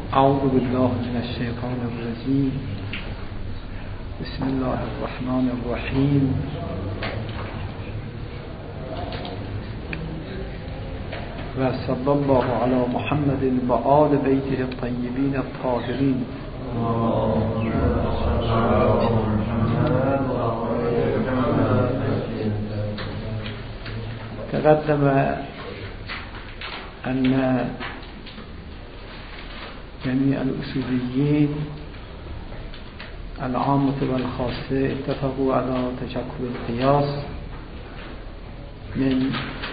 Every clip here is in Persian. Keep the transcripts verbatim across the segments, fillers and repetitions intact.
اعوذ بالله من الشیطان الرجیم. بسم الله الرحمن الرحیم. و صلی الله علی محمد و آل بیته الطیبین الطاهرین. تقدم أن جميع الأصوليين العامة والخاصة اتفقوا على تشكل القياس من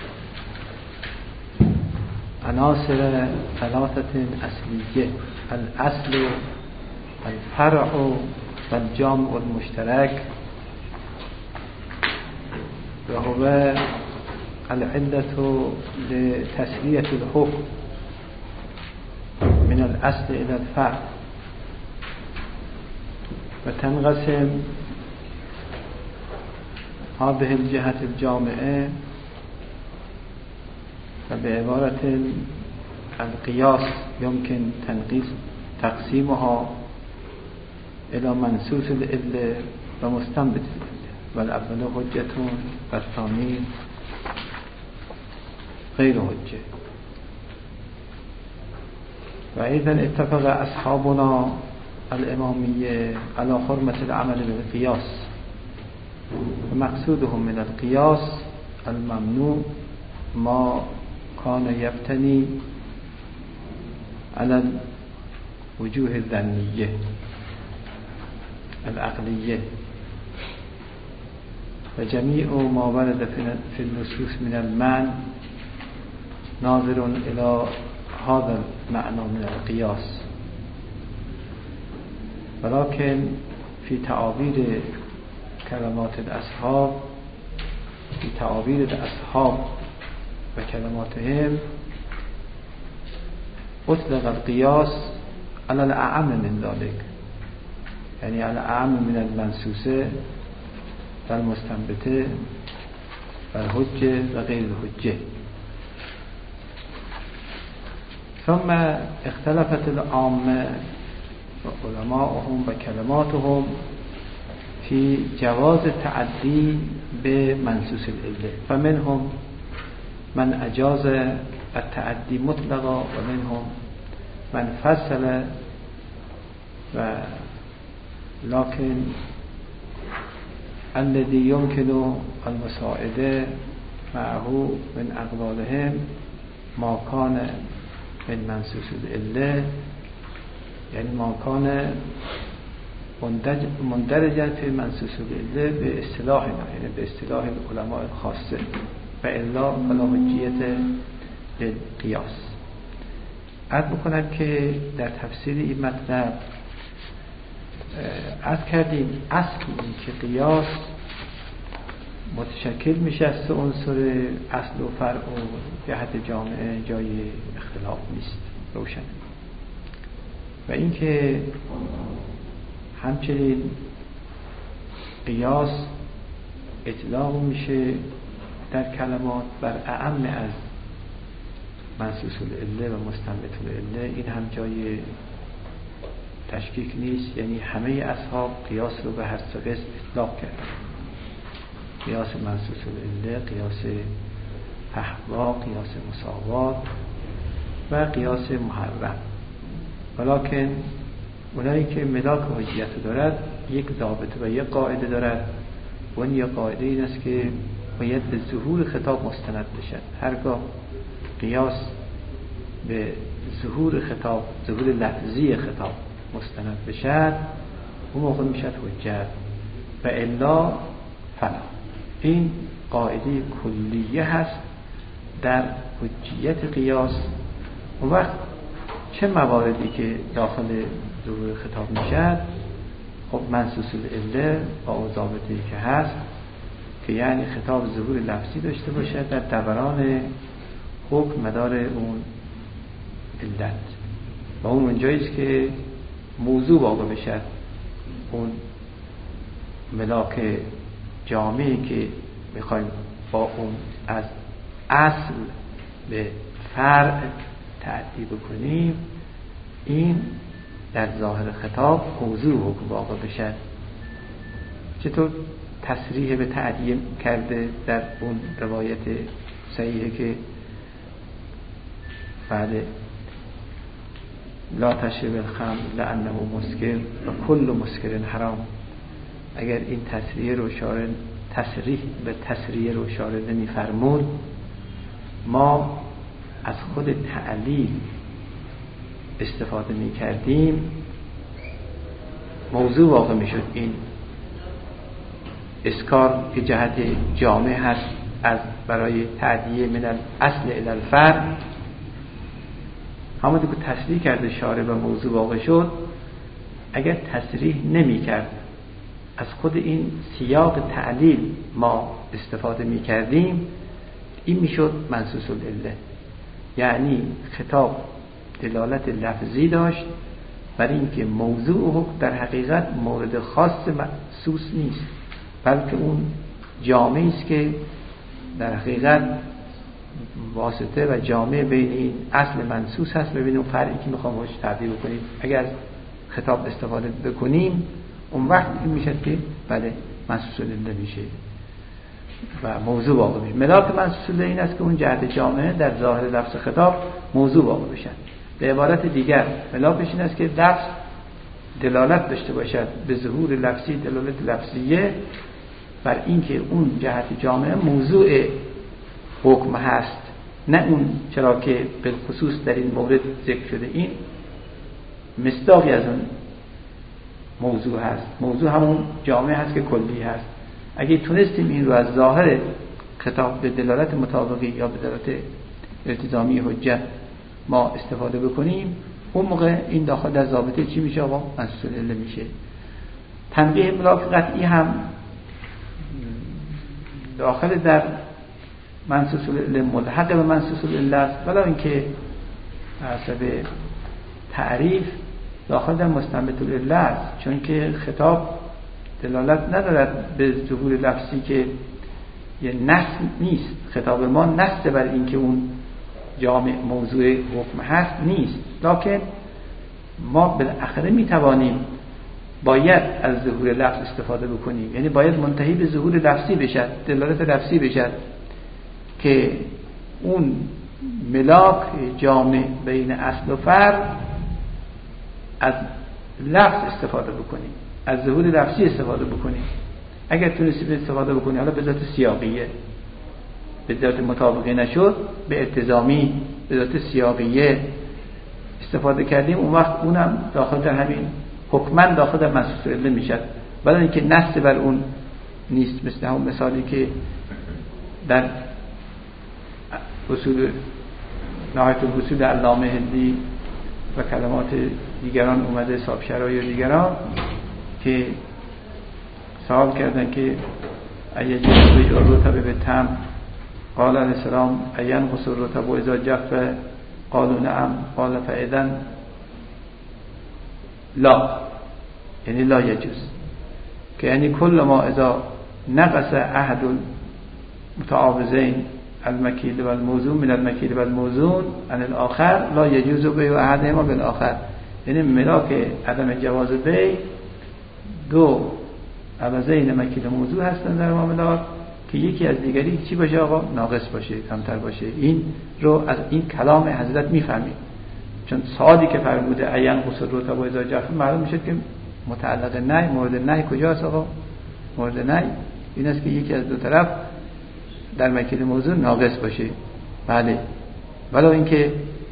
عناصر ثلاثة أصلية: الأصل والفرع والجامع المشترك، وهو العلة لتسوية الحكم من الأصل إلى الفرع. وتنقسم هذه الجهة الجامعة وبعبارة القياس يمكن تنقيس تقسيمها إلى منسوس العلة ومستنبت العلة، والأول حجة والثاني غير حجة. وأيضا اتفق أصحابنا الإمامية على حرمة العمل بالقياس، ومقصودهم من القياس الممنوع ما كان يبتني على الوجوه الظنية العقلية، وجميع ما ورد في النصوص من المعنى ناظر إلى هذا المعنى من القياس. ولكن في تعابير كلمات الأصحاب في تعابير الأصحاب وكلماتهم أطلق القياس على الأعم من ذلك، يعني على الأعم من المنسوسة والمستنبتة والحجة وغير الحجة. ثم اختلفت العامة وعلماؤهم وكلماتهم في جواز التعدي بمنسوس العلة، فمنهم من أجاز التعدي مطلقا، ومنهم من فصل، ولكن الذي يمكن المساعدة معه من أقوالهم ما كان من منسوس العلة، يعني ما كان مندرجا في منسوس العلة باصطلاحنا، يعني باصطلاح العلماء الخاصة، فإلا فلا حجية للقياس. عرض بکنم که در تفسیر این مطلب عرض کردیم اصل این که قیاس متشکل میشه از عنصر اصل و فرع و جهت جامعه، جای اختلاف نیست، روشن. و اینکه همچنین قیاس اطلاق میشه در کلمات بر اعم از منسوس العله و مستنبت العله، این هم جای تشکیک نیست، یعنی همه اصحاب قیاس رو به هر سه قسم اطلاق کردن: قیاس منسوس العله، قیاس فحوا، قیاس مساوات و قیاس محرم. ولکن اونایی که ملاک حجیت دارد یک ضابطه و یک قاعده دارد، و اون یک قاعده این است که باید به ظهور خطاب مستند بشد. هرگاه قیاس به ظهور خطاب، ظهور لفظی خطاب مستند بشد، اون موقع میشد حجت، و الا فلا. این قاعده کلیه هست در حجیت قیاس. اون وقت چه مواردی که داخل ظهور خطاب میشد؟ خب منسوس العله با اون ضابطه‌ای که هست، که یعنی خطاب ظهور لفظی داشته باشد در دوران حکم مدار اون علت، و اون اونجاییست که موضوع واقع بشد، اون ملاک جامعی که میخوایم با اون از اصل به فرع تعدی بکنیم، این در ظاهر خطاب موضوع حکم واقع بشد. چطور تصریح به تعدیه کرده در اون روایت صحیحه که بعد لا تشرب الخمر لانه مسکر و کل مسکر حرام. اگر این تصریح رو شارع تصریح به تصریح رو شارع نمی‌فرمود، ما از خود تعلیل استفاده می‌کردیم، موضوع واقع می‌شد. این اسکار که جهت جامع هست از برای تعدیه من الاصل الی الفرع، همون که تصریح کرده شارع و موضوع واقع شد. اگر تصریح نمی کرد، از خود این سیاق تعلیل ما استفاده می کردیم، این می شد منصوص العله. یعنی خطاب دلالت لفظی داشت بر اینکه موضوع حکم در حقیقت مورد خاص محسوس نیست، بلکه اون جامعی است که در حقیقت واسطه و جامع بین این اصل منصوص هست و بین اون فرعی که میخوام باش تعبیر بکنیم. اگر خطاب استفاده بکنیم، اون وقت این میشه که بله منصوص العله میشه و موضوع واقع میشه. ملاک منصوص العله این است که اون جهت جامعه در ظاهر لفظ خطاب موضوع واقع بشن. به عبارت دیگر ملاکش این است که لفظ دلالت داشته باشد به ظهور لفظی، دلالت لفظیه بر اینکه اون جهت جامعه موضوع حکم هست، نه اون چرا که به خصوص در این مورد ذکر شده. این مصداقی از اون موضوع هست. موضوع همون جامعه هست که کلی هست. اگه تونستیم این رو از ظاهر خطاب به دلالت مطابقی یا به دلالت التزامی حجت ما استفاده بکنیم، اون موقع این داخل در ضابطه چی میشه؟ آقا منصوص العله میشه. تنبیه ملاک قطعی هم داخل در منصوص العله ملحق به منصوص العله است، ولی اینکه حسب تعریف داخل در مستنبط العله است، چون که خطاب دلالت ندارد به ظهور لفظی که یه نص نیست. خطاب ما نص بر این که اون جامع موضوع حکم هست نیست، لکن ما بالاخره میتوانیم باید از ظهور لفظ استفاده بکنیم. یعنی باید منتهی به ظهور لفظی بشد، دلالت لفظی بشد که اون ملاک جامع بین اصل و فرع از لفظ استفاده بکنیم، از ظهور لفظی استفاده بکنیم. اگر تونستیم استفاده بکنیم، حالا به ذات سیاقیه، به ذات مطابقه نشد، به التزامی به ذات سیاقیه استفاده کردیم، اون وقت اونم داخل در همین حکمن داخل در منصوص العله میشد، ولی اینکه نص بر اون نیست. مثل همون مثالی که در اصول نهایت الاصول علامه هندی و کلمات دیگران اومده، صاحب شرایع دیگران که سوال کردن که اگه جنبه الرطب به تم، قال علیه السلام این قصر الرطب و اذا جف، قالوا نعم، قال فاذن لا، یعنی لا یجوز، که یعنی کل ما اذا نقص احد المتعاوضین المکیل و الموزون من المکیل و الموزون عن الاخر لا یجوز بیع احدهما بالاخر. یعنی ملاک عدم جواز بیع دو عوضین مکیل موضوع هستن در معاملات که یکی از دیگری چی باشه؟ آقا ناقص باشه، کمتر باشه. این رو از این کلام حضرت میفهمید، چون سوالی که فرموده عین قصر رو تا با اذا جف، معلوم میشه که متعلق نهی، مورد نهی کجاست آقا؟ مورد نهی این است که یکی از دو طرف در مکیل موضوع ناقص باشه. بله، ولی اینکه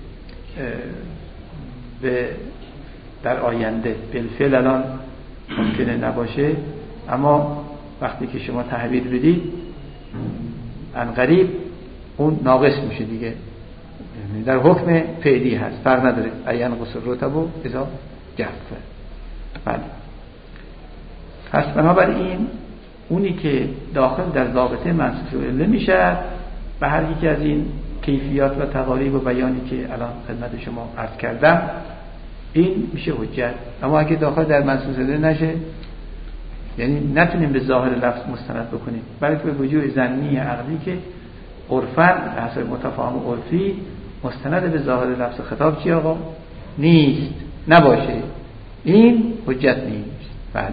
به در آینده بالفعل الان ممکنه نباشه، اما وقتی که شما تحویل بدید ان قریب اون ناقص میشه دیگه، در حکم فعلی هست، فرق نداره عین قصر رطب و اذا جف. بله، پس بنابراین اونی که داخل در ضابطه منصوص العله میشه به هر یکی از این کیفیات و تقاریب و بیانی که الان خدمت شما عرض کردم، این میشه حجت. اما اگه داخل در منصوص العله نشه، یعنی نتونیم به ظاهر لفظ مستند بکنیم، بلکه به وجوه ظنی عقلی که عرفاً حسب متفاهم عرفی مستند به ظاهر لفظ خطاب چی آقا؟ نیست. نباشه، این حجت نیست. بله.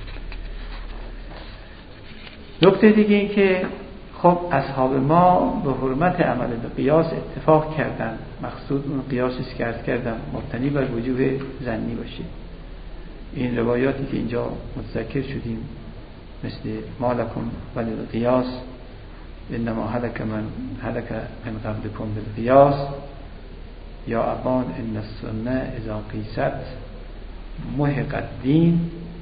نکته دیگه این که خب اصحاب ما به حرمت عمل به قیاس اتفاق کردن. مقصود اون قیاسی است که عرض کردم مبتنی بر وجوه ظنی باشه. این روایاتی که اینجا متذکر شدیم مثل ما لکم ولی القیاس انما هلک من هلک من قبلکم بالقیاس یا ابان ان السنه اذا قیست محق الدین،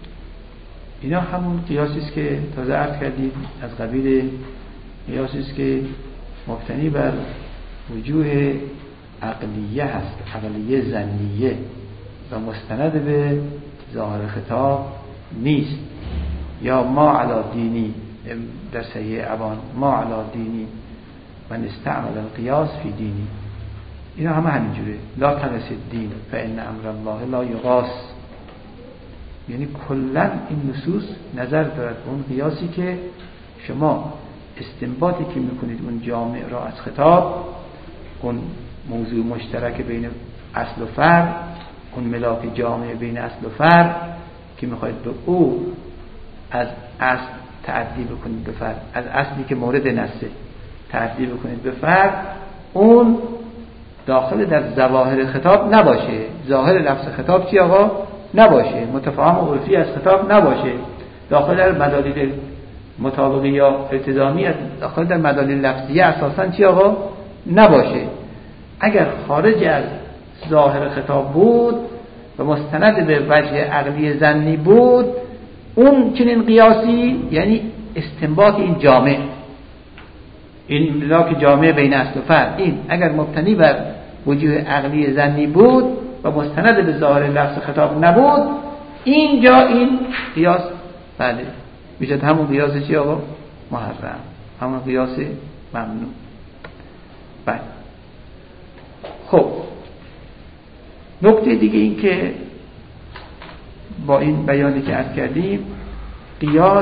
اینا همون قیاسی است که تازه عرض کردیم از قبیل قیاسی است که مبتنی بر وجوه عقلیه هست، عقلیه ظنیه و مستند به ظاهر خطاب نیست. یا ما علی دینی در صحیح ابان ما علی دینی من استعمل القیاس فی دینی، اینا همه همینجوره. لا تقس الدین فان امر الله لا یقاس، یعنی کلا این نصوص نظر دارد به اون قیاسی که شما استنباطی که میکنید اون جامع را از خطاب، اون موضوع مشترک بین اصل و فرع، اون ملاک جامع بین اصل و فرع که میخواید به او از اصل تعدی بکنید به فرع، از اصلی که مورد نصه تعدی بکنید به فرع، اون داخل در ظواهر خطاب نباشه. ظاهر لفظ خطاب چی آقا؟ نباشه. متفاهم و عرفی از خطاب نباشه. داخل در مدالیل مطابقی یا التزامی، داخل در مدالیل لفظیه اساساً چی آقا؟ نباشه. اگر خارج از ظاهر خطاب بود و مستند به وجه عقلی ظنی بود، اون چنین قیاسی یعنی استنباط این جامع، این ملاک جامع بین اصل و فرع، این اگر مبتنی بر وجوه عقلی ظنی بود و مستند به ظاهر لفظ خطاب نبود، اینجا این قیاس بله میشد همون قیاس چی آقا؟ محرم، همون قیاس ممنوع. بله. خب نکته دیگه این که با این بیانی که عرض کردیم، قیاس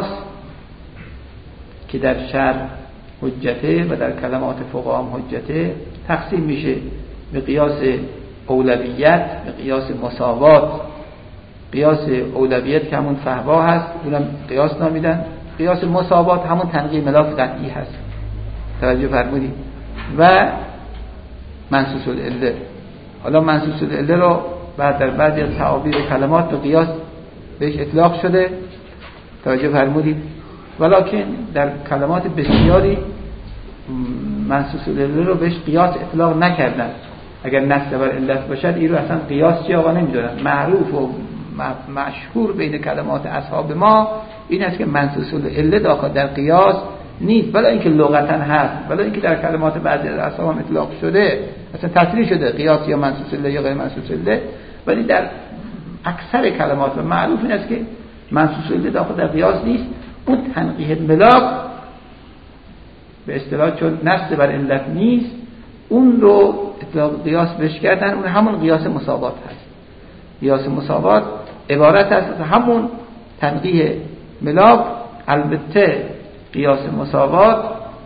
که در شرع حجته و در کلمات فقها هم حجته تقسیم میشه به قیاس اولویت، به قیاس مساوات. قیاس اولویت که همون فهوا هست، اونم قیاس نامیدن. قیاس مساوات همون تنقیح ملاک قطعی هست، توجه فرمودید. و منصوص العله، حالا منصوص العله رو بعد در بعضی از تعابیر کلمات به قیاس بهش اطلاق شده، توجه فرمودید. ولکن در کلمات بسیاری منصوص العله رو بهش قیاس اطلاق نکردن. اگر نص بر علت باشد این رو اصلا قیاس چی آقا نمیدونن. معروف و مشهور بین کلمات اصحاب ما این است که منصوص العله داخل در قیاس نیست، بلا اینکه لغتا هست، بلا اینکه در کلمات بعضی از اصحاب هم اطلاق شده، اصلا تصریح شده قیاس یا منصوص العله یا غیر منصوص العله، ولی در اکثر کلمات و معروف این است که منصوص العله داخل در قیاس نیست. اون تنقیح ملاک به اصطلاح چون نص بر علت نیست، اون رو اطلاق قیاس بهش کردن. اون همون قیاس مساوات هست. قیاس مساوات عبارت است از همون تنقیح ملاک. البته قیاس مساوات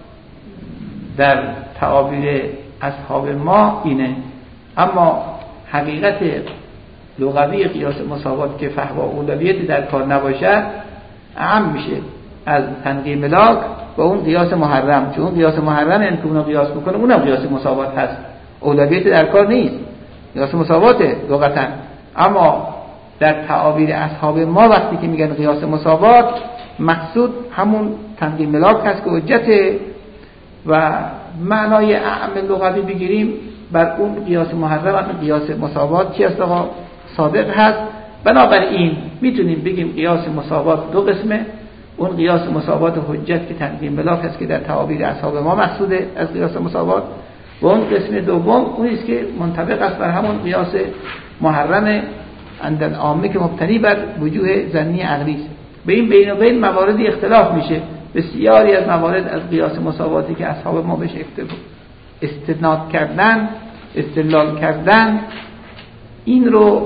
در تعابیر اصحاب ما اینه، اما حقیقت لغوی قیاس مساوات که فهوا اولویت در کار نباشد اعم میشه از تنقیح ملاک و اون قیاس محرم. چون قیاس محرم این که اونو قیاس بکنه اونم قیاس مساوات هست، اولویت در کار نیست، قیاس مساواته لغتا. اما در تعابیر اصحاب ما وقتی که میگن قیاس مساوات، مقصود همون تنقیح ملاک هست که حجته و معنای اعم لغوی بگیریم بر اون قیاس محرم و قیاس مساوات چی است آقا؟ صادق هست. بنابراین میتونیم بگیم قیاس مساوات دو قسمه. اون قیاس مساوات حجت که تنقیح ملاک هست که در تعابیر اصحاب ما مقصوده از قیاس مساوات، و اون قسم دوم اون است که منطبق است بر همون قیاس محرم عند عامه که مبتنی بر وجوه ظنی عقلی است. به این بین و بین مواردی اختلاف میشه. بسیاری از موارد از قیاس مساواتی که اصحاب ما بهش استناد کردن، استدلال کردن، این رو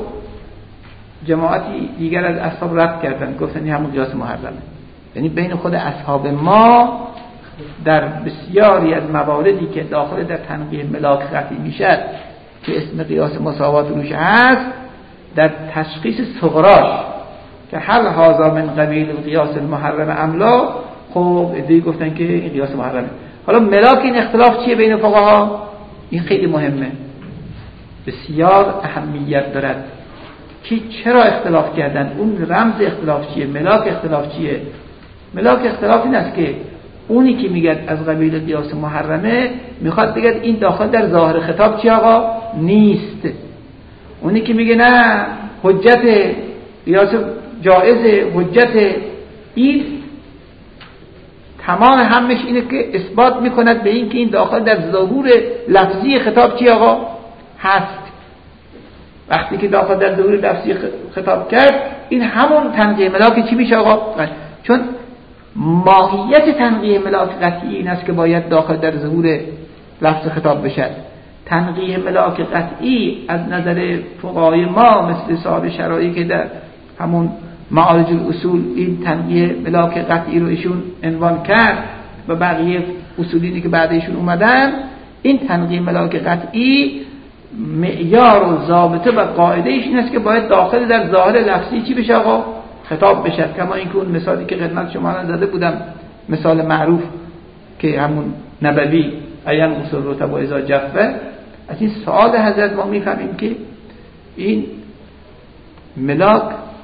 جماعتی دیگر از اصحاب رد کردن، گفتن همون قیاس محرمه. یعنی بین خود اصحاب ما در بسیاری از مواردی که داخل در تنقیح ملاک قطعی میشد که اسم قیاس مساوات روش هست، در تشخیص صغراش که هل هذا من قبیل قیاس المحرم املا، خب ادعی گفتن که این قیاس محرمه. حالا ملاک این اختلاف چیه بین فقها؟ این خیلی مهمه، بسیار اهمیت دارد که چرا اختلاف کردن، اون رمز اختلاف چیه، ملاک اختلاف چیه. ملاک اختلاف این است که اونی که میگه از قبیل قیاس محرمه میخواد بگه این داخل در ظاهر خطاب چی آقا؟ نیست. اونی که میگه نه حجت قیاس جائز، حجت، این تمام همش اینه که اثبات میکند به این که این داخل در ظهور لفظی خطاب چی آقا؟ هست. وقتی که داخل در ظهور لفظی خطاب کرد، این همون تنقیه ملاک چی میشه آقا؟ چون ماهیت تنقیه ملاک قطعی این است که باید داخل در ظهور لفظ خطاب بشد. تنقیه ملاک قطعی از نظر فقهای ما مثل صاحب شرایی که در همون معارج الاصول این تنقیه ملاک قطعی رو ایشون عنوان کرد و بقیه اصولینی که بعد ایشون اومدن، این تنقیه ملاک قطعی معیار و ضابطه و قاعده ایش این است که باید داخل در ظاهر لفظی چی بشه آقا؟ خطاب بشد. کما اینکه اون مثالی که خدمت شما زده بودم، مثال معروف که همون نبوی عین اصول رتب و اذا جفه، از این سؤال حضرت ما میفهمیم که این ملاک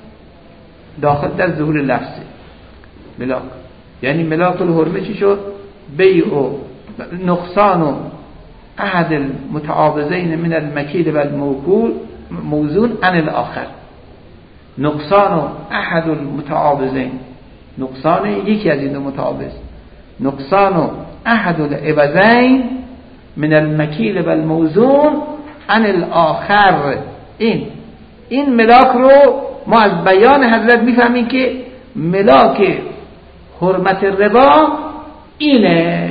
داخل در ظهور لفظی. ملاک یعنی ملاک الحرمه چی شد؟ بیع و نقصان و احد المتعاوضین من المکیل و الموکول موزون عن الاخر. نقصان و احد المتعاوضین، نقصان یکی از این دو متعاوض، نقصان و احد العوضین من المکیل و الموزون عن الاخر. این این ملاک رو ما از بیان حضرت میفهمیم که ملاک حرمت ربا اینه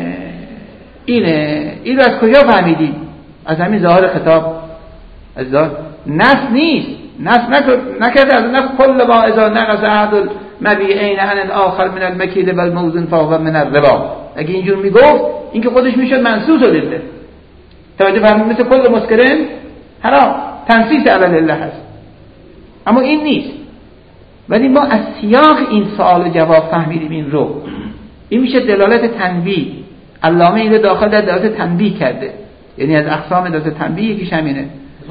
اینه این رو از کجا فهمیدید؟ از همین ظاهر خطاب. از ظاهر نص نیست، نص نکرده از نص کل ما اذا نقص احد المبیعین عن الاخر من المکیل و الموزون فهو من الربا. اگه اینجور میگفت این که خودش میشد منصوص لله، توجه فرمودید؟ مثل کل مسکرین حرام، تنصیص علی الله هست، اما این نیست. ولی ما از سیاق این سوال و جواب فهمیدیم این رو. این میشه دلالت تنبیه. علامه اینو داخل در دلالت تنبیه کرده، یعنی از اقسام دلالت تنبیه یکیش همینه.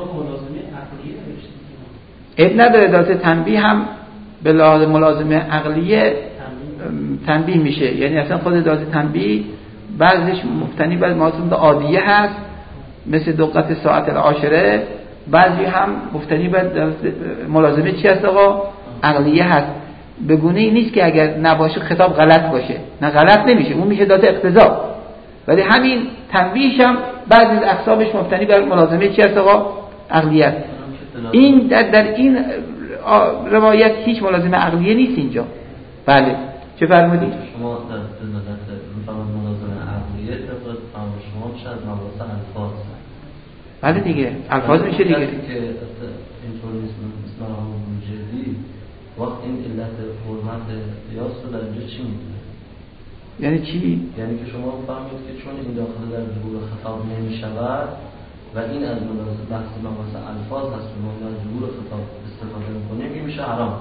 اب نداره دلالت تنبیه هم به لحاظ ملازمه عقلیه تنبیه میشه، یعنی اصلا خود دلالت تنبیه بعضیش مبتنی بر ملازمه عادیه هست مثل دقت ساعت العاشره، بعضی هم مبتنی بر ملازمه چی هست آقا؟ عقلیه هست. بگونه این نیست که اگر نباشه خطاب غلط باشه، نه غلط نمیشه، اون میشه دات اقتضا. ولی همین تنبیهش هم بعضی از اقسامش مبتنی بر ملازمه چی هست آقا؟ عقلیه. این در, در این روایت هیچ ملازمه عقلیه نیست اینجا. بله چه فرمودید؟ شما در دلالت ملازمه عقلیه طبق فهم شما میشه از مباحث الفاظ. بله دیگه الفاظ میشه دیگه. که اینطور نیست مثل همون جدی وقت این علت حرمت قیاس رو در اینجا چی میدونه؟ یعنی چی؟ یعنی که شما فهمید که چون این داخل در ظهور خطاب نمیشود و این از بحث مباحث الفاظ هست که ما در ظهور خطاب استفاده میکنیم این میشه حرام.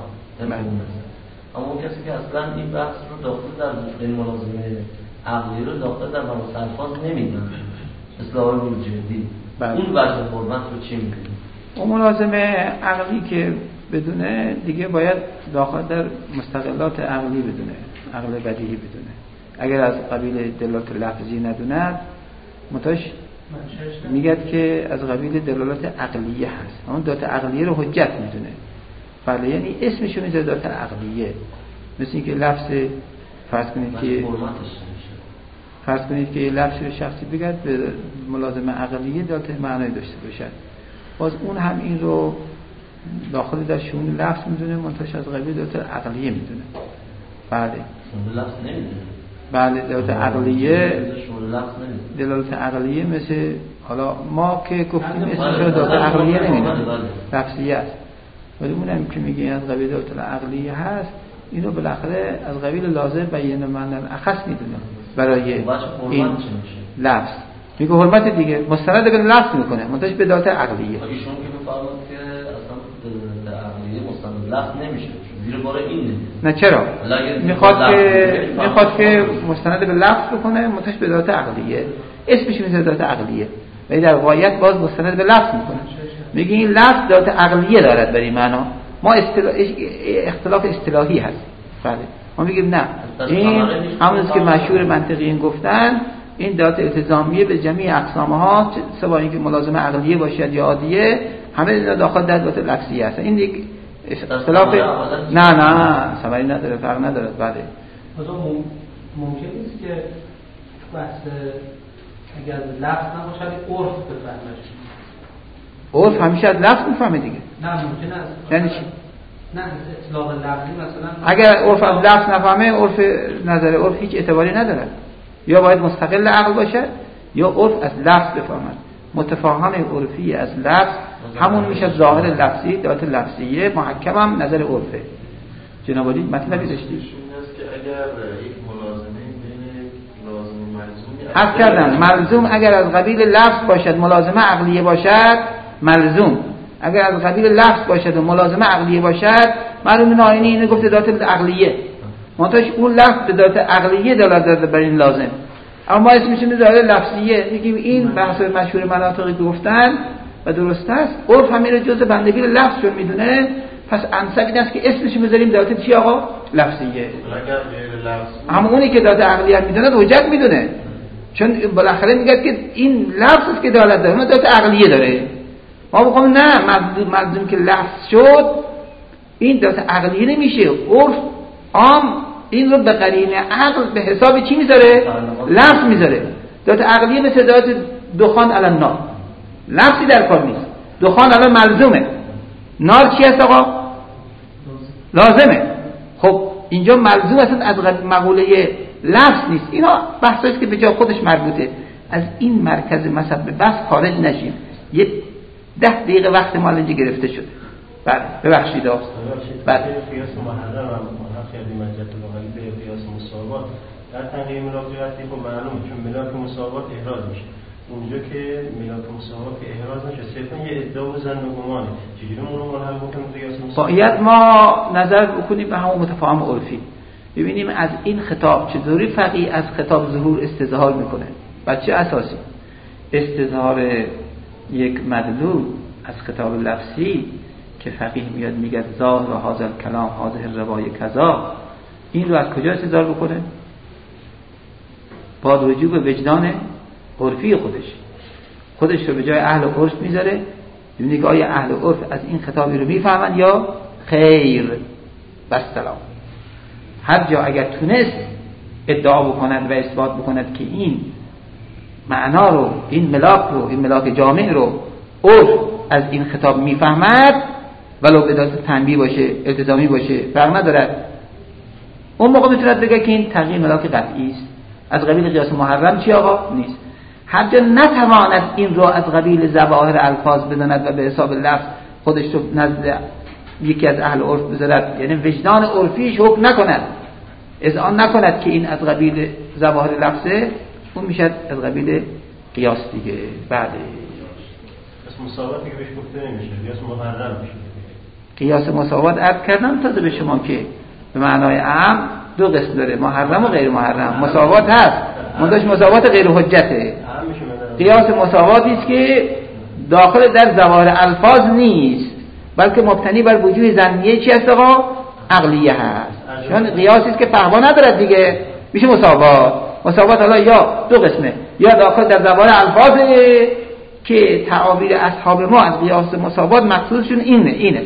اما اون کسی که اصلا این بحث رو داخل در این ملازمه عقلی رو داخل در مباحث الفاظ نمیدونه، مثل آقای جدی، اون وجه حرمت رو چی میدونه؟ اون ملازمه عقلی که بدونه دیگه باید داخل در مستقلات عقلی بدونه، عقل بدیهی بدونه. اگر از قبیل دلالت لفظی ندوند متاش میگد که از قبیل دلالت عقلیه هست، اون دلالت عقلیه رو حجت میدونه. بله یعنی اسمشو میذاره دلالت عقلیه. مثل اینکه لفظ فرض کنید که فرض کنید که لفظ رو شخصی بگد به ملازمه عقلیه دلالت معنی داشته باشد، باز اون هم این رو داخل در شون لفظ میدونه، منتش از قبیل دلالت عقلیه میدونه. بله لفظ نمیدونه. بله دلالت عقلیه دلالت عقلیه مثل حالا ما که گفتیم اسمش رو دلالت عقلیه نمیدونه، لفظیه است. ولی اونم که میگه از قبیل دلالت عقلیه هست، اینو بالاخره از قبیل لازم بیان معنی اخص میدونه برای این لفظ. میگه حرمت دیگه مستند به لفظ میکنه، منتش به دلالت عقلیه. ایشون که میفرماد که اصلا لفظ نمیشه زیر بار اینه. نه چرا؟ میخواد که میخواد که مستند به لفظ بکنه متش به ذات عقلیه، اسمش میذاره ذات عقلیه، ولی در واقعیت باز مستند به لفظ میکنه. میگه این لفظ ذات عقلیه دارد برای معنا. ما اصطلاح اختلاف اصطلاحی هست. بله ما میگیم نه این همونست که مشهور منطقیین گفتن این ذات التزامیه به جمعی اقسامها سواء اینکه ملازمه عقلیه باشد یا عادیه همه اینا داخل در ذات لفظیه هست. این یک اختلاف نه نه ثمری نداره، فرق نداره. بله مثلا ممکن نیست که بحث اگر لفظ نباشه عرف بفهمش. عرف همیشه از لفظ میفهمه دیگه. نه ممکن است. یعنی چی؟ نه اطلاق لفظی مثلا اگر عرف از لفظ نفهمه عرف نظر عرف هیچ اعتباری نداره. یا باید مستقل عقل باشد یا عرف از لفظ بفهمد. متفاهم عرفی از لفظ همون میشه ظاهر لفظی، ذات لفظیه، محکم هم نظر عرفه. جناب علی مطلبی داشتید؟ این است که اگر یک ملازمه بین لازم و ملزومی حرف کردن ملزوم اگر از قبیل لفظ باشد ملازمه عقلیه باشد ملزوم، اگر از قبیل لفظ باشد و ملازمه عقلیه باشد معلوم این آینه اینه گفته ذات عقلیه، منتهاش اون لفظ به ذات عقلیه دلالت داره بر این لازم، اما ما اسمش ذات لفظیه. میگیم این بحث مشهور مناطقی گفتن و درست است. عرف همین رو جزء بندگی لفظ شون میدونه، پس انسب این است که اسمش میذاریم ذات چی آقا؟ لفظیه. اگر غیر لفظی اما اونی که ذات عقلیت میدونه حجت میدونه، چون بالاخره میگه که این لفظ است که دلالت داره، اون ذات عقلیه داره. ما بگیم نه ملزوم ملزوم که لفظ شد این ذات عقلیه نمیشه. عرف عام این رو به قرینه عقل به حساب چی میذاره؟ لفظ میذاره. ذات عقلیه مثل ذات دخان علی النار، لفظی در کار نیست. دخان الان ملزومه، نار چی هست آقا؟ لازمه. خب اینجا ملزوم اصلا از مقوله لفظ نیست. اینا بحثی است که به جا خودش مربوطه. از این مرکز مصب به بحث خارج نشین. یه ده دقیقه وقت ما اینجا گرفته شد. بله ببخشید آقا. بله قیاس محرم هم حق کردیم مجلت لغوی به قیاس مساوات در تنقیه ملاک جهتی خب معلومه چون ملاک مساوات احراز میشه. اونجا که ملاک مساوات که احراز نشه صرفا یه ادعا و ظن و گمانه. چجوری اون رو ملحق بکنیم قیاس مساوات؟ باید ما نظر بکنیم به همون متفاهم عرفی. ببینیم از این خطاب چطوری فقیه از خطاب ظهور استظهار میکنه. بر چه اساسی؟ استظهار یک مدلول از خطاب لفظی که فقیه میاد میگه ظاهر و حاضر کلام حاضر روای کذا، این رو از کجا استظهار بکنه؟ با رجوع به وجدان عرفی خودش خودش رو به جای اهل عرف میذاره، میبینه که آیا اهل عرف از این خطابی رو میفهمن یا خیر. بس سلام. هر جا اگر تونست ادعا بکند و اثبات بکند که این معنا رو، این ملاک رو، این ملاک جامع رو عرف از این خطاب میفهمد ولو به دست تنبیه باشه التزامی باشه فرق ندارد، اون موقع میتوند بگه که این تغییر ملاک قطعی است. از قبیل قیاس محرم چی آقا؟ نیست. هر جا نتواند این رو از قبیل ظواهر الفاظ بداند و به حساب لفظ خودش رو نزد یکی از اهل عرف بذارد، یعنی وجدان عرفیش حکم نکند، اذعان نکند که این از قبیل ظواهر لفظه، اون میشد از قبیل قیاس دیگه. بعد قیاس مساواتی که بهش گفته نمیشه، قیاس محرم میشه. قیاس مساوات عرض کردم تازه به شما که به معنای عام دو قسم داره، محرم و غیر محرم. مساوات هست، منتهاش مساوات غیر حجته. قیاس مساواتی است که داخل در ظواهر الفاظ نیست بلکه مبتنی بر وجوه ظنیه چی هست آقا؟ عقلیه هست. چون قیاسی است که فهوا ندارد دیگه میشه مساوات. مساوات حالا یا دو قسمه، یا داخل در ظواهر الفاظه که تعابیر اصحاب ما از قیاس مساوات مقصودشون اینه اینه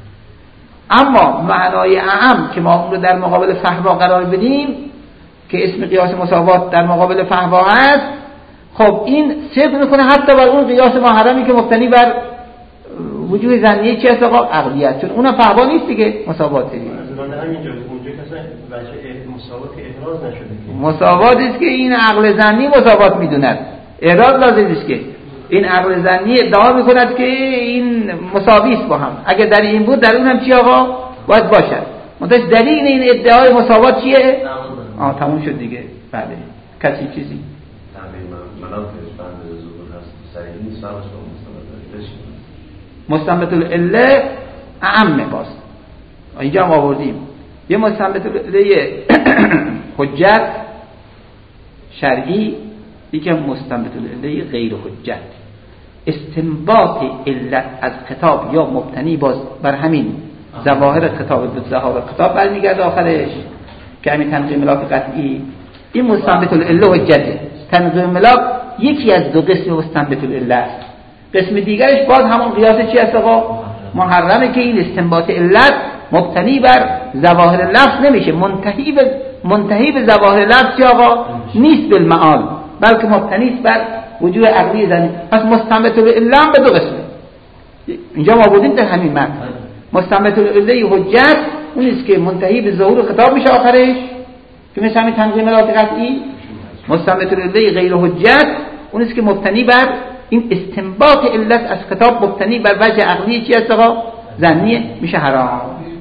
اما معنای اعم که ما اون رو در مقابل فهوا قرار بدیم که اسم قیاس مساوات در مقابل فهوا هست، خب این صرف میکنه حتی بر اون قیاس محرمی که مبتنی بر وجوه ظنیه چی هست آقا؟ عقلیت، چون اونم فهوا نیست دیگه، مساواته. مثلا همینجا اونجا کسا وجه مساوات احراز نشده، مساواتی است که این عقل ظنی مساوات میدوند، احراز لازم نیست که این عقل ظنی ادعا میکند که این مساوی است با هم. اگه در این بود در اون هم چی آقا؟ باید باشد. منتهاش دلیل این ادعای مساوات چیه؟ آه تموم شد دیگه. بله کسی چیزی؟ همین مناطق بند ظهور هست صحیح نیست فرض کنم مستمد مستمد العله اعم باست. اینجا هم آوردیم یه مستنبط العله حجت شرعی، یکی هم مستنبط العله غیر حجت. استنباط علت از خطاب یا مبتنی باز بر همین ظواهر خطاب به ظواهر خطاب برمیگرده آخرش که همین تنقیه ملاک قطعی، این مستنبط العله حجته. تنقیه ملاک یکی از دو قسم مستنبط العله است. قسم دیگرش باز همون قیاس چی است آقا؟ محرمه که این استنباط علت مبتنی بر ظواهر لفظ نمیشه، منتهی به منتهی به ظواهر لفظ چی آقا؟ نیست بالمعال، بلکه مبتنی است بر وجود عقلی زنی. پس مستنبط العله به دو قسمه. اینجا ما بودیم در همین متن. مستنبط العله حجت اون است که منتهی به ظهور خطاب میشه آخرش که مثل همین تنقیه ملاک قطعی. مستنبط العله غیر حجت اون است که مبتنی بر این استنباط علت از خطاب، مبتنی بر وجه عقلی چی است آقا؟ ظنی، میشه حرام.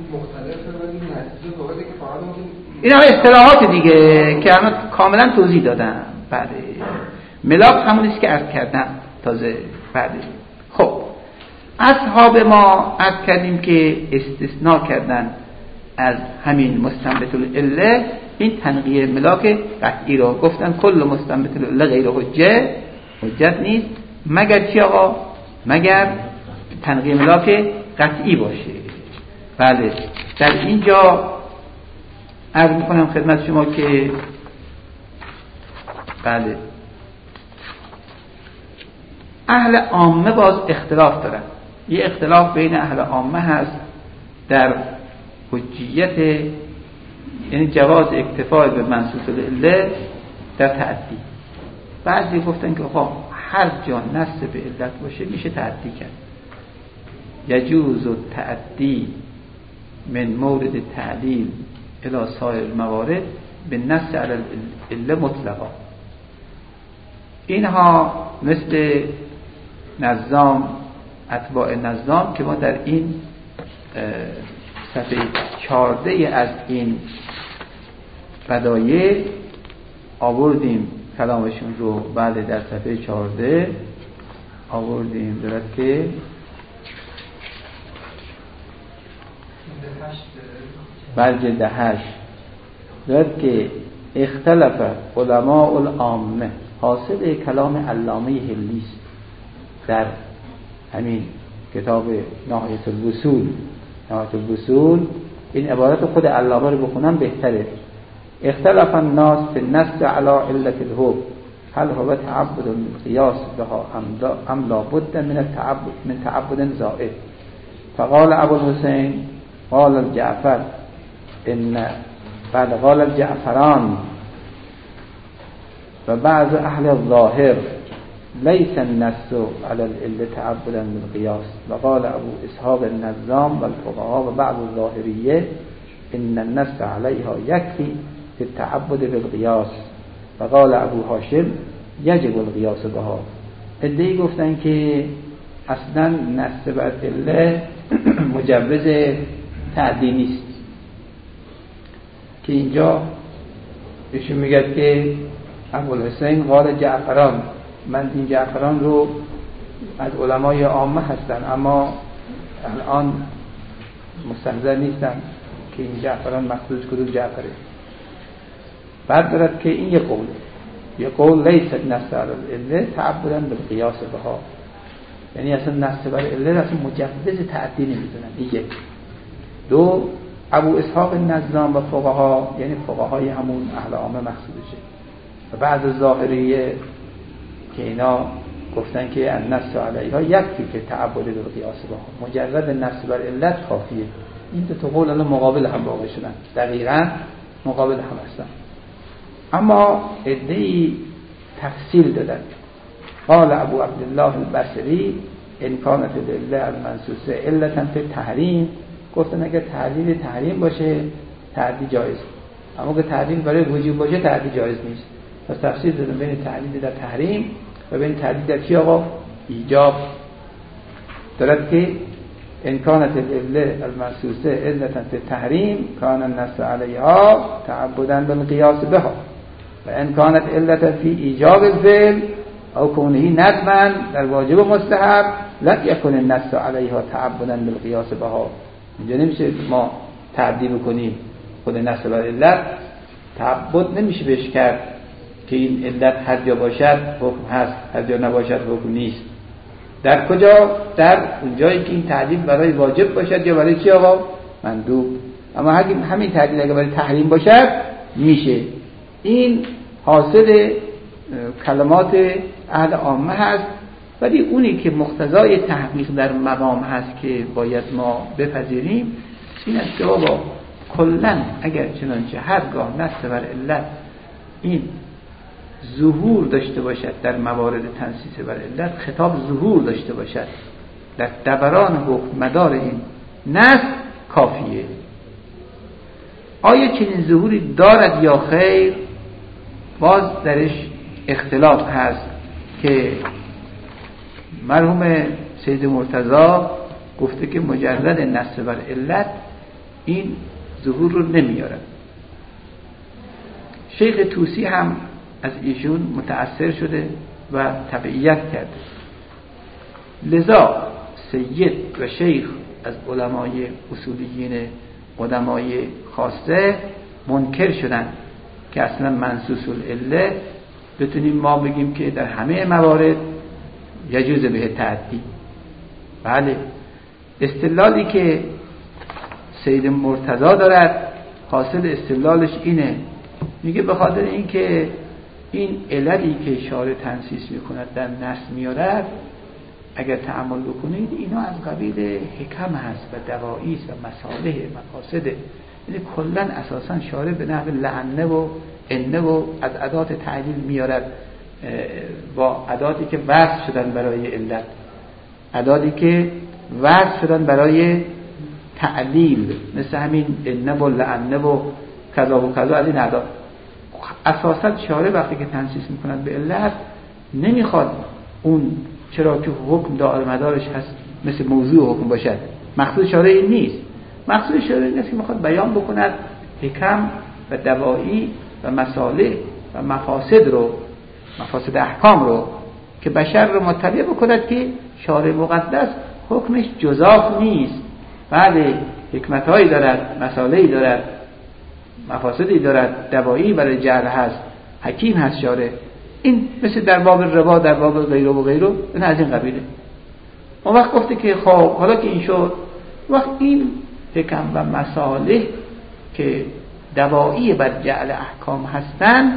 این همه اصطلاحات دیگه که همه کاملا توضیح دادم. بعد ملاک همون است که عرض کردم تازه. بعد خب اصحاب ما عرض کردیم که استثناء کردن از همین مستنبط العله این تنقیه ملاک قطعی رو، گفتن کل مستنبط العله غیر حجه، حجت نیست مگر چی آقا؟ مگر تنقیه ملاک قطعی باشه. بله در اینجا عرض میکنم خدمت شما که بله اهل عامه باز اختلاف دارن. یه اختلاف بین اهل عامه هست در حجیت، یعنی جواز اکتفای به منصوص العله در تعدی. بعضی گفتن که خب هر جا نص به علت باشه میشه تعدی کرد. یجوز التعدی من مورد تعلیل الی سایر الموارد به نص علی العله مطلقا. اینها مثل نظام، اتباع نظام که ما در این صفحه چهارده از این بدایع آوردیم کلامشون رو. بعد در صفحه چهارده آوردیم دارد که بر جلد هشت دارد که اختلف علماء العامه، حاصل کلام علامه هلیست در همین کتاب ناحیه الوصول. ناحیه الوصول این عبارت خود علامه رو بخونم بهتره. اختلف الناس في النص على علة الحكم هل هو تعبد القياس بها ام لا بد من التعبد من تعبد زائد. فقال ابو الحسين قال الجعفر ان بعد قال الجعفران و بعض اهل الظاهر ليس النص على العلة تعبدا بالقياس. وقال ابو اسحاق النظام والفقهاء و بعض الظاهرية ان النص عليها يكفي في التعبد بالقياس. وقال ابو هاشم يجب القياس بها. ادعی گفتن که اصلا نص بر علة مجوز تعدی نیست، که اینجا ایشون میگه که ابوالحسین قال جعفران، من این جعفران رو از علمای عامه هستن اما الان مستحضر نیستن که این جعفران مخصوص کدوم جعفره. بعد دارد که این یه قوله، یه قول لیست نص علی العله تعبدا بالقیاس بها، یعنی اصلا نص بر علله اصلا مجوز تعدی نمیدونن. دیگه دو ابو اسحاق النظام و فقها، یعنی فقهای همون اهل عامه مقصودشه. و بعض ظاهریه که اینا گفتن که النص علیها یکفی که تعبد بالقیاس بها، مجرد نص بر علت کافیه. این دو تا قول الان مقابل هم واقع شدن، دقیقاً مقابل هم هستن. اما ادعی تفصیل دادن. قال ابو عبدالله البصری ان کانت العله المنصوصه علتا فی التحریم، گفتن اگر تعلیل تحریم باشه تعدی جایز، اما که تعلیل برای وجوب باشه تعدی جایز نیست. پس تفصیل دادن بین تعلیل در تحریم و بین تعلیل در چی آقا؟ ایجاب. دارد که ان کانت العله المنصوصه علتا فی التحریم کان النص علیها تعبدا بالقیاس بها و ان کانت علتا فی ایجاب الفعل او کونه ندما در واجب و مستحب لم یکن النص علیها تعبدا بالقیاس بها. اینجا نمیشه ما تعدی بکنیم خود نص بر علت تعبد نمیشه بهش کرد که این علت هر جا باشد حکم هست، هر جا نباشد حکم نیست. در کجا؟ در اون جایی که این تعدیل برای واجب باشد یا برای چی آقا؟ مندوب. اما همین تعدیل اگه برای تحریم باشد میشه. این حاصل کلمات اهل عامه هست، ولی اونی که مقتضای تحقیق در مقام هست که باید ما بپذیریم این است که بابا کلن اگر چنانچه هرگاه نص بر علت این ظهور داشته باشد در موارد تنصیص بر علت، خطاب ظهور داشته باشد در دوران حکم مدار این نص کافیه. آیا چنین ظهوری دارد یا خیر؟ باز درش اختلاف هست که مرحوم سید مرتضی گفته که مجرد نص بر علت این ظهور رو نمیاره. شیخ طوسی هم از ایشون متأثر شده و تبعیت کرده. لذا سید و شیخ از علمای اصولیین قدمای خاصه منکر شدن که اصلا منصوص العله بتونیم ما بگیم که در همه موارد یجوز به تعدی. بله، استدلالی که سید مرتضی دارد حاصل استدلالش اینه، میگه به خاطر اینکه این عللی که شارع تنصیص میکند در نص میارد اگر تأمل بکنید اینا از قبیل حکم هست و دوایی است و مصالح مقاصده. یعنی کلا اساسا شارع به نحو لعنه و انه و از ادات تعلیل میارد با اداتی که وصف شدن برای علت، اداتی که وصف شدن برای تعلیل، مثل همین انه و لعنه و کذا و کذا از این ادات. اساسا شارع وقتی که تنصیص میکند به علت نمیخواد اون چرا که حکم دائر مدارش هست مثل موضوع حکم باشد. مقصود شارع این نیست. مقصود شارع این است که میخواد بیان بکند حکم و دوایی و مصالح و مفاسد رو، مفاسد احکام رو که بشر رو مطلع بکند که شارع مقدس حکمش جزاف نیست. بله، حکمتهایی دارد، مصالحی دارد، مفاسدی دارد، دوایی برای جهل هست، حکیم هست شارع. این مثل در باب ربا، در باب غیره و غیره، این از این قبیله. اون وقت گفته که خب حالا که این شد، وقت این حکم و مصالح که دوایی بر جعل احکام هستن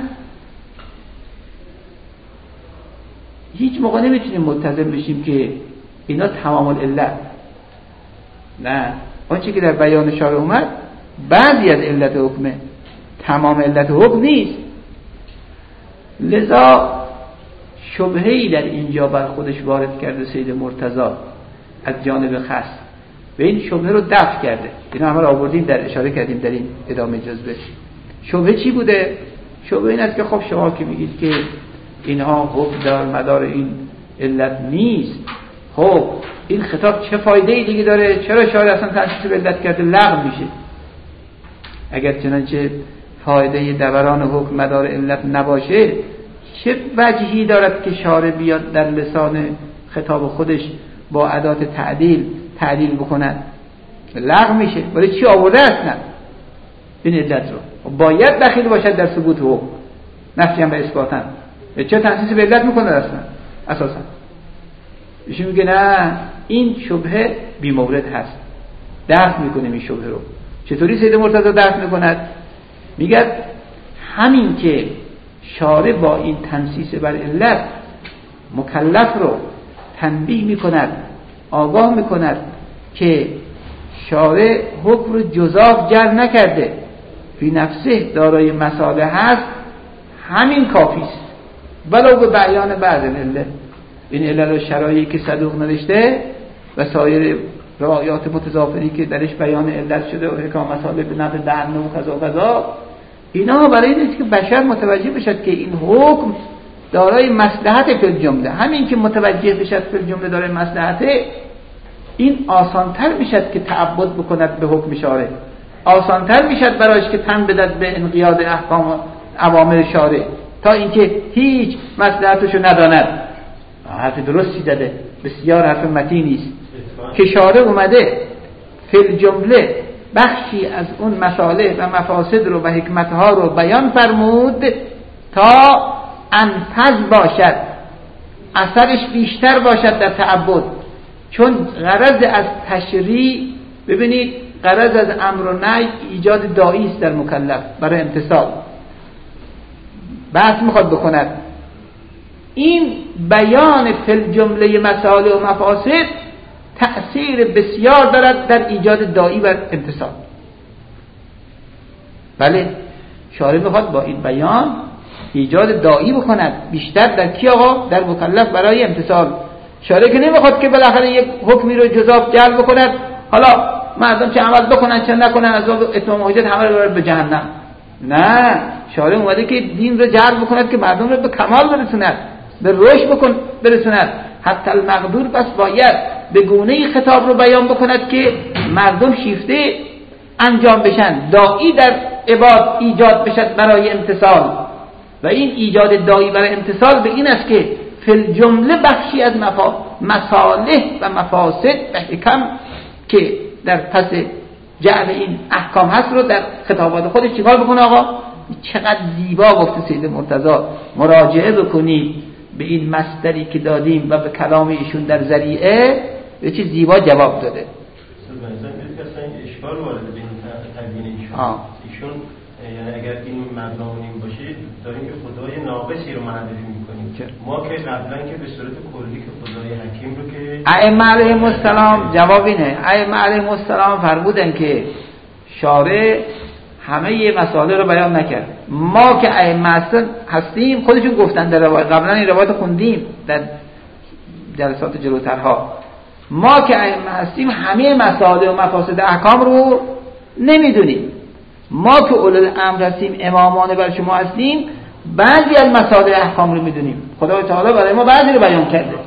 هیچ موقع نمیتونیم ملتزم بشیم که اینا تمام العلت. نه، آنچه که در بیان شارع اومد بعضی از علت حکمه، تمام علت حکم نیست. لذا شبهه‌ای در اینجا بر خودش وارد کرده سید مرتضی از جانب خاص و این شبهه رو دفع کرده. اینا همه رو آوردیم در اشاره کردیم در این ادامه جزبه. شبهه چی بوده؟ شبهه این است که خب شما که میگید که اینها حکم در مدار این علت نیست، خب این خطاب چه فایده‌ای دیگه داره؟ چرا شارع اصلا تنصیص به علت کرده؟ لغو میشه. اگر چنانچه فایده دوران حکم مدار علت نباشه چه وجهی دارد که شارع بیاد در لسان خطاب خودش با ادات تعدیل تعدیل بکند؟ لغو میشه. ولی چی آورده اصلا این علت رو؟ باید دخیل باشد در ثبوت حکم، نفی هم و اثباتن. چه تنصیص به علت میکنه اصلا؟ اساسا ایشون میگه نه، این شبهه بی مورد هست، دفع میکنه این شبهه رو. چطوری سید مرتضی دفع میکند؟ میگه همین که شارع با این تنصیص بر علت مکلف رو تنبیه میکند، آگاه میکند که شارع حکم رو جزاف جر نکرده، فی نفسه دارای مصالح هست، همین کافی است. ولو به بیان بعض علت، این علل و شرایعی که صدوق نوشته و سایر روایات متضافری که درش بیان علت شده و حکام مصالح به نفع دهن و قضا و قضا، اینا برای این است که بشر متوجه بشد که این حکم دارای مصلحت فی الجمله. همین که متوجه بشد فی الجمله دارای مصلحته، این آسانتر میشد که تعبد بکند به حکم شارع، آسانتر میشد برایش که تن بدهد به انقیاد احکام و اوامر شارع تا اینکه هیچ مصلحتشو نداند. حرف درستی داده، بسیار حرف متینی است که شارع اومده فی الجمله بخشی از اون مصالح و مفاسد رو و حکمتها رو بیان فرمود تا انفذ باشد، اثرش بیشتر باشد در تعبد. چون غرض از تشریع، ببینید غرض از امر و نهی ایجاد داعی است در مکلف برای امتثال. بحث میخواد بکند این بیان فی الجمله مصالح و مفاسد تأثیر بسیار دارد در ایجاد داعی و امتثال. بله شارع میخواد با این بیان ایجاد داعی بکند بیشتر در کی آقا؟ در مکلف برای امتثال. شارع که نمیخواد که بالاخره یک حکمی رو جزاف جلب بکند، حالا مردم چه عمل بکنن چه نکنن از باب اتمام حجت همه رو ببرد به جهنم. نه، شارع اومده که دین رو جلب بکند که مردم رو به کمال برسوند، به رشد بکن برسوند. حتی المقدور بس باید به گونه‌ای خطاب رو بیان بکند که مردم شیفته انجام بشن، داعی در عباد ایجاد بشد برای امتثال. و این ایجاد داعی برای امتثال به این است که فی الجمله بخشی از مصالح و مفاسد و حکم که در پس جعل این احکام هست رو در خطابات خودش چیکار بکنه آقا؟ چقدر زیبا گفته سید مرتضی، مراجعه بکنید به این مصدری که دادیم و به کلام ایشون در ذریعه، به چه زیبا جواب داده. مثلا اشکال وارد به این تبیین ایشون ایشون یعنی اگر این مبنامون باشه داریم که خدای ناقصی رو معرفی میکنیم، ما که قبلا که به صورت کلی که خدای حکیم رو که ائمه علیهم السلام جواب اینه. ائمه علیهم السلام فرمودن که شارع همه مسائل رو بیان نکرد. ما که ائمه هستیم خودشون گفتن در روایت، قبلا این روایت خوندیم در جلسات جلوترها، ما که ائمه هستیم همه مسائل و مفاسد احکام رو نمیدونیم. ما که اولو الامر هستیم، امامان بر شما هستیم، بعضی از مسائل احکام رو میدونیم. خدای تعالی برای ما بعضی رو بیان کرده.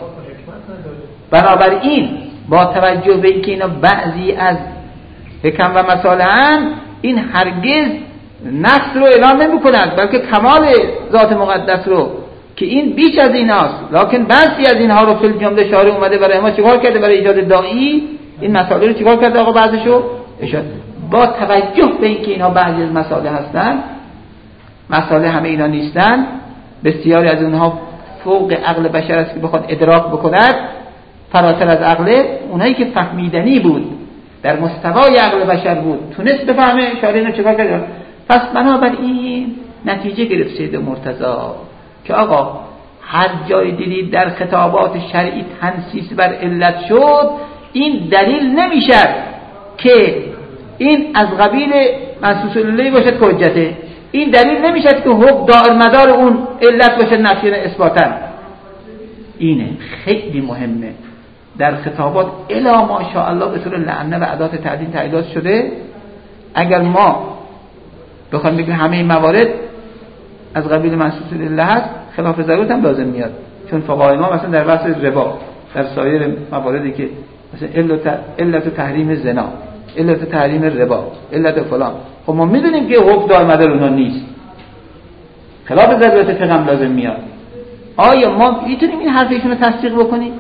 بنابراین با توجه به اینکه اینا بعضی از حکم و مصالحن، این هرگز نقص رو اعلام نمی کند، بلکه کمال ذات مقدس رو که این بیش از ایناست. لکن بعضی از اینها رو فی جمله شارع اومده برای ما چیکار کرده؟ برای ایجاد داعی این مسائل رو چیکار کرده آقا؟ بعضشو اشاره. با توجه به اینکه اینها بعضی از مسائل هستن، مسائل همه اینا نیستن، بسیاری از اونها فوق عقل بشر است که بخواد ادراک بکند، فراتر از عقل اونایی که فهمیدنی بود، در مستوای عقل بشر بود، تونست بفهمه شارع اینو چیکار کرده. پس بنابراین نتیجه گرفت سید مرتضی که آقا هر جای دیدید در خطابات شرعی تنصیص بر علت شد، این دلیل نمیشه که این از قبیل منصوص الیه باشد که حجته. این دلیل نمیشه که حکم دائر مدار اون علت باشد نفی اثباتا. اینه خیلی مهمه. در خطابات الا ماشاءالله به طور لعنه و ادات تعدیل تعدیلات شده. اگر ما بخوایم بگیم همه این موارد از قبیل منصوص الیه هست، خلاف ضرورت هم لازم میاد. چون فقهای ما مثلا در بحث ربا، در سایر مواردی که مثلا علت علت تحریم زنا، علت تحریم ربا، علت فلان، خب ما میدونیم که حکم دائر مدار اونها نیست، خلاف ضرورت فقه هم لازم میاد. آیا ما میتونیم این حرف ایشون رو تصدیق بکنیم؟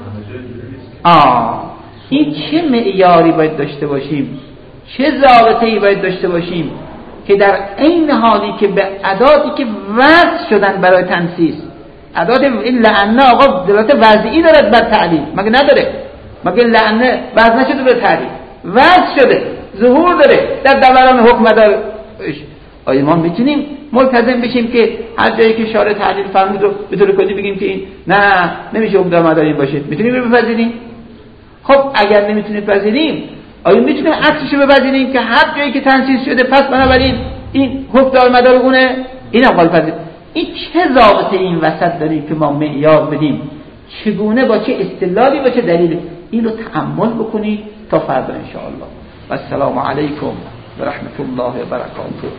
آه این چه معیاری باید داشته باشیم، چه ضابطه‌ای باید داشته باشیم که در عین حالی که به اداتی که وضع شدن برای تنصیص، ادات این لعنه آقا دلالت وضعی دارد بر تعلیل، مگه نداره؟ مگه لعنه وضع نشده برای تعلیل، وضع شده، ظهور داره در دوران حکم مدار. آیا ما میتونیم ملتزم بشیم که هر جایی که شارع تعلیل فرمود رو به طور کلی بگیم که این نه نمیشه حکم دائر مدار باشه؟ میتونیم رو بپذیریم؟ خب اگر نمیتونیم بپذیریم، آیا میتونیم عکسش رو بپذیریم که هر جایی که تنصیص شده پس بنابراین این حکم دائر مدار اونه؟ اینم قابل پذیر. این چه ضابطه این وسط داریم که ما معیار بدیم؟ چگونه با چه استدلالی با چه دلیلی؟ این رو تأمل بکنید تا فردا ان شاء الله. و السلام علیکم و رحمت الله و برکاته.